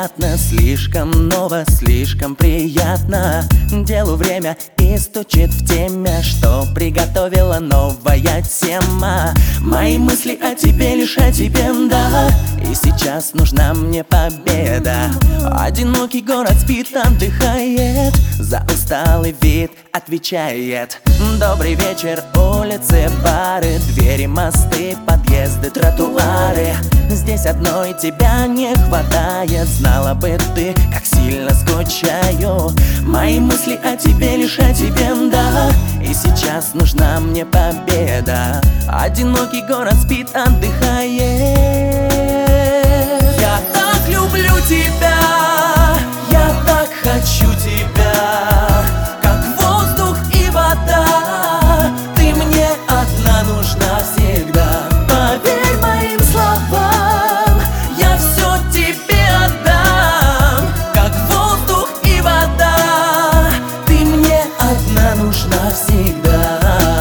приятно, слишком ново, слишком приятно. Делу время и стучит в теме, что приготовила новая тема. Мои мысли о тебе, лишь о тебе, да. И сейчас нужна мне победа. Одинокий город спит, отдыхает, за усталый вид отвечает. Добрый вечер, улицы, бары, двери, мосты, подъезды, тротуары. Здесь одной тебя не хватает, знала бы ты, как сильно скучаю. Мои мысли о тебе, лишь о тебе, да. И сейчас нужна мне победа. Одинокий город спит, отдыхает. Я так люблю тебя, я так хочу тебя, как воздух и вода. Ты мне одна нужна всегда. Поверь моим словам, я все тебе отдам, как воздух и вода. Ты мне одна нужна всегда.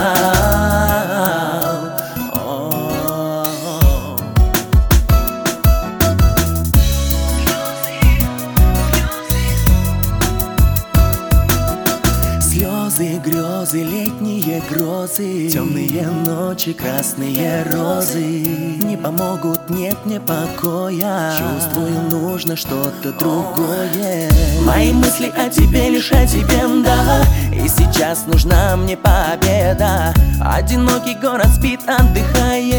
Слезы, грезы, летние грозы, темные ночи, красные розы не помогут, нет мне покоя. Чувствую, нужно что-то другое. Мои мысли о тебе, лишь о тебе, да. И сейчас нужна мне победа. Одинокий город спит, отдыхает.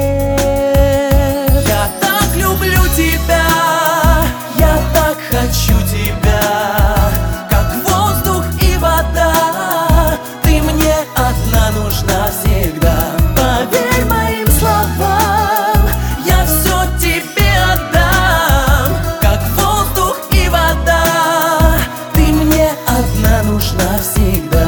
Я так люблю тебя, я так хочу тебя, как воздух и вода. Ты мне одна нужна всегда. Поверь моим словам, я все тебе отдам, как воздух и вода. Ты мне одна нужна всегда.